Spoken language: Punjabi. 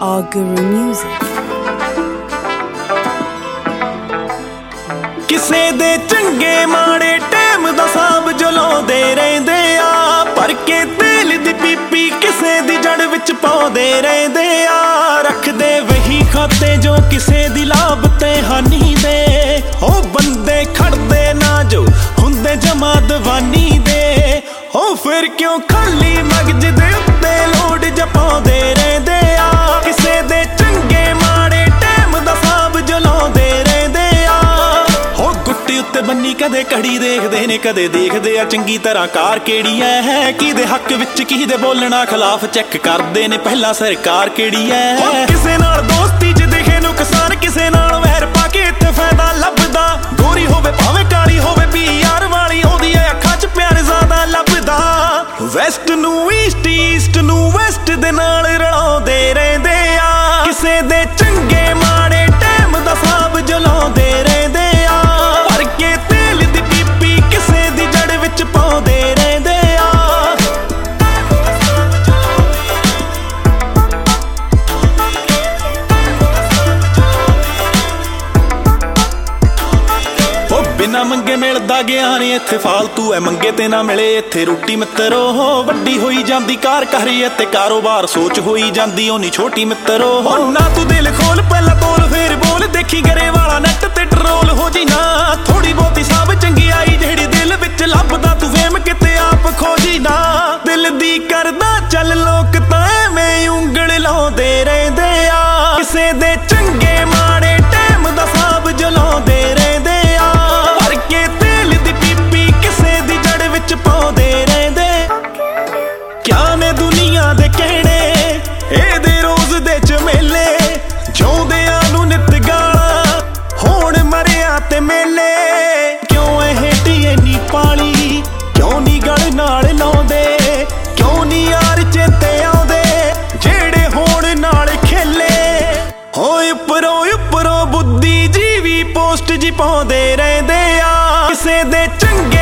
Our Guru Music. ਕਿਸੇ ਦੇ ਚੰਗੇ ਮਾੜੇ ਟਾਈਮ ਦਾ ਸਾਬ ਜਲਾਉਂਦੇ ਰਹਿੰਦੇ ਆ, ਭਰ ਕੇ ਤੇਲ ਦੀ ਪੀਪੀ ਕਿਸੇ ਦੀ ਜੜ ਵਿੱਚ ਪਾਉਂਦੇ ਰਹਿੰਦੇ ਆ। ਰੱਖਦੇ ਵਹੀ ਖਾਤੇ ਜੋ ਕਿਸੇ ਦੀ ਲਾਭ ਤੇ ਹਾਨੀ ਦੇ, ਉਹ ਬੰਦੇ ਖੜਦੇ ਨਾ ਜੋ ਹੁੰਦੇ ਜਮਾ ਦਵਾਨੀ ਦੇ। ਉਹ ਫਿਰ ਕਿਉਂ ਖਾਲੀ ਮਗਜ ਦੇ ਉੱਤੇ ਲੋਡ ਜਪਾਉਂਦੇ ਰਹਿੰਦੇ ਆ, ਕਿਸੇ ਦੇ ਚੰਗੇ ਮਾੜੇ ਟਾਈਮ ਦਾ ਸਾਬ ਜਲਾਉਂਦੇ ਰਹਿੰਦੇ ਆ। ਉਹ ਗੁੱਟੀ ਉੱਤੇ ਬੰਨੀ ਕਦੇ ਘੜੀ ਦੇਖਦੇ ਨੇ, ਕਦੇ ਦੇਖਦੇ ਆ ਚੰਗੀ ਤਰ੍ਹਾਂ ਕਾਰ ਕਿਹੜੀ ਹੈ, ਕਿਹਦੇ ਹੱਕ ਵਿੱਚ ਕਿਹਦੇ ਬੋਲਣਾ ਖਿਲਾਫ ਚੈੱਕ ਕਰਦੇ ਨੇ ਪਹਿਲਾਂ ਸਰਕਾਰ ਕਿਹੜੀ ਹੈ। ਕਿਸੇ ਨਾਲ ਦੋਸਤੀ 'ਚ ਦਿਖੇ ਨੁਕਸਾਨ, ਕਿਸੇ ਨਾਲ ਵੈਰ ਪਾ ਕੇ ਇੱਥੇ ਫਾਇਦਾ ਲੱਭਦਾ। ਗੋਰੀ ਹੋਵੇ ਭਾਵੇਂ ਕਾਲੀ ਹੋਵੇ, PR ਵਾਲੀ ਆਉਂਦੀ ਐ ਅੱਖਾਂ 'ਚ ਪਿਆਰ ਜ਼ਿਆਦਾ ਲੱਭਦਾ। ਵੈਸਟ ਨੂੰ ਈਸਟ, ਈਸਟ ਨੂੰ ਵੈਸਟ ਦੇ ਨਾਲ ਰਲਾਉਂਦੇ ਰਹਿੰਦੇ ਆ, ਕਿਸੇ ਦੇ ਚੰਗੇ ਮਾੜੇ ਟਾਈਮ ਦਾ ਸਾਬ ਜਲਾਉਂਦੇ ਰਹਿੰਦੇ ਆ। ਭਰ ਕੇ ਤੇਲ ਦੀ ਪੀਪੀ ਕਿਸੇ ਦੀ ਜੜ ਵਿੱਚ ਪਾਉਂਦੇ ਰਹਿੰਦੇ ਆ। ਉਹ ਬਿਨਾਂ ਮੰਗੇ ਮਿਲਦਾ ਗਿਆਨ ਇੱਥੇ ਫਾਲਤੂ ਐ, ਮੰਗੇ ਤੇ ਨਾ ਮਿਲੇ ਇੱਥੇ ਰੋਟੀ ਮਿੱਤਰੋ। ਵੱਡੀ ਹੋਈ ਜਾਂਦੀ ਕਾਰ ਕਰੀ ਤੇ ਕਾਰੋਬਾਰ ਸੋਚ ਹੋਈ ਜਾਂਦੀ ਓਨੀ ਛੋਟੀ ਮਿੱਤਰੋ। ਨਾ ਤੂੰ ਦਿਲ ਖੋਲ ਪਹਿਲਾਂ ਤੋਲ ਫੇਰ ਬੋਲ, ਦੇਖੀ ਗਰੇ ਵਾਲਾ ਨੈਟ ਤੇ ਟਰੋਲ ਹੋ ਜੀ ਨਾ। ਥੋੜੀ ਬਹੁਤੀ ਸਭ ਚੰਗਿਆਈ ਜਿਹੜੀ ਦਿਲ ਵਿੱਚ ਲੱਭਦਾ, ਤੂੰ ਫੇਮ ਕਿਤੇ ਆਪ ਖੋਜੀ ਨਾ। ਦਿਲ ਦੀ ਕਰਦਾ ਚੱਲ ਲੋਕ ਤਾਂ ਐਵੇਂ ਉਂਗਲ ਲਾਉਂਦੇ ਰਹਿੰਦੇ ਆ, ਕਿਸੇ ਦੇ ਚੰਗੇ ਮਾੜੇ ਟਾਈਮ ਦਾ ਸਾਬ ਜਲਾਉਂਦੇ ਰਹਿੰਦੇ ਆ। ਭਰ ਕੇ ਤੇਲ ਦੀ ਪੀਪੀ ਕਿਸੇ ਦੀ ਜੜ ਵਿੱਚ ਪਾਉਂਦੇ ਰਹਿੰਦੇ। ਕਿਆ ਨੇ ਦੁਨੀਆ ਦੇ ਕਹਿਣੇ ਇਹਦੇ ਰੋਜ਼ ਦੇ ਝਮੇਲੇ, ਜਿਉਂਦਿਆਂ ਨੂੰ ਨਿੱਤ ਗਾਲਾਂ ਹੋਣ ਮਰਿਆ ਤੇ ਮੇਲੇ। ਕਿਉਂ ਇਹ ਢੀਏ ਨੀ ਪਾਲੀ, ਕਿਉਂ ਨੀ ਗਲ ਨਾਲ ਲਾਉਂਦੇ, ਕਿਉਂ ਨੀ ਯਾਰ ਚੇਤੇ ਆਉਂਦੇ ਜਿਹੜੇ ਹੋਣ ਨਾਲ ਖੇਲੇ। ਹੋਏ ਉੱਪਰੋਂ ਬੁੱਧੀ ਜੀਵੀ ਪੋਸਟ ਜੀ ਪਾਉਂਦੇ ਰਹਿੰਦੇ ਆ, ਕਿਸੇ ਦੇ ਚੰਗੇ